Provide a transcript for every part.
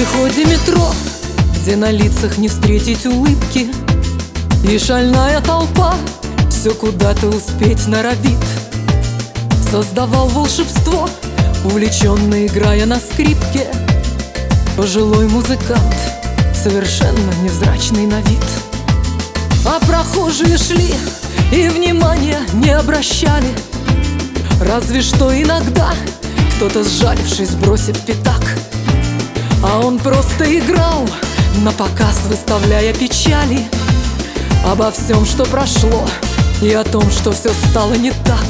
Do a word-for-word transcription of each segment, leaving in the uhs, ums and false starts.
переходе метро, где на лицах не встретить улыбки, и шальная толпа все куда-то успеть норовит. Создавал волшебство, увлеченно играя на скрипке, пожилой музыкант, совершенно невзрачный на вид. А прохожие шли и внимания не обращали, разве что иногда кто-то, сжалившись, бросит пятак. А он просто играл, на показ выставляя печали обо всем, что прошло, и о том, что все стало не так.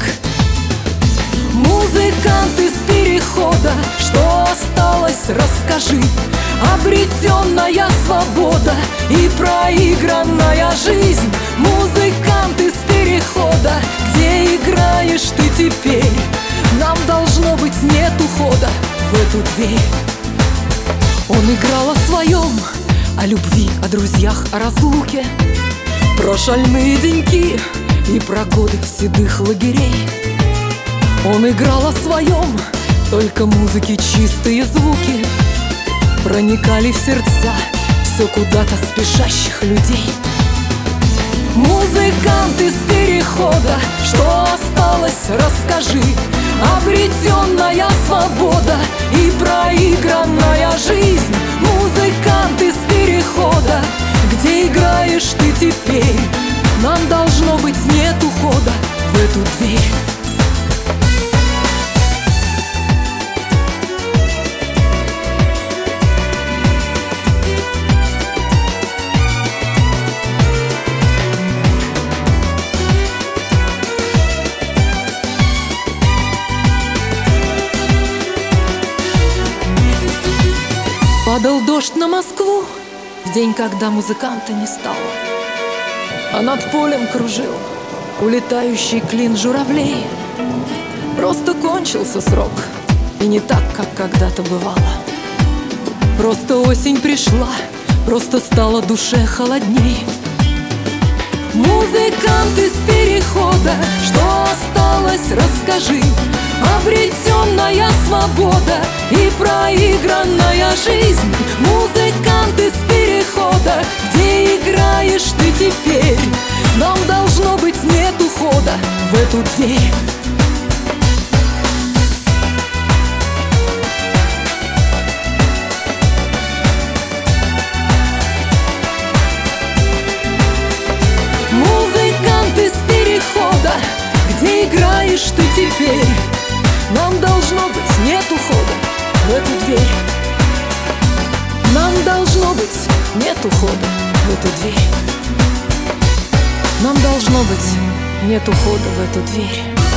Музыкант из перехода, что осталось, расскажи. Обретенная свобода и проигранная жизнь. Музыкант из перехода, где играешь ты теперь? Нам, должно быть, нет ухода в эту дверь. Он играл о своем, о любви, о друзьях, о разлуке, про шальные деньки и про годы седых лагерей. Он играл о своем, только музыки чистые звуки проникали в сердца все куда-то спешащих людей. Музыкант из перехода, что осталось, расскажи. Обретенная свобода и проигранная жизнь. Музыкант из перехода, где играешь ты теперь? Нам, должно быть, нет ухода в эту дверь. Падал дождь на Москву в день, когда музыканта не стало, а над полем кружил улетающий клин журавлей. Просто кончился срок, и не так, как когда-то бывало. Просто осень пришла, просто стало душе холодней. Музыкант из перехода, что осталось, расскажи. Обретенная свобода и проигранная жизнь. Музыкант из перехода, где играешь ты теперь? Нам, должно быть, нет ухода в эту дверь. Музыкант из перехода, где играешь ты теперь? Нам, должно быть, нет ухода в эту дверь. Нам, должно быть, нет ухода в эту дверь. Нам, должно быть, нет ухода в эту дверь.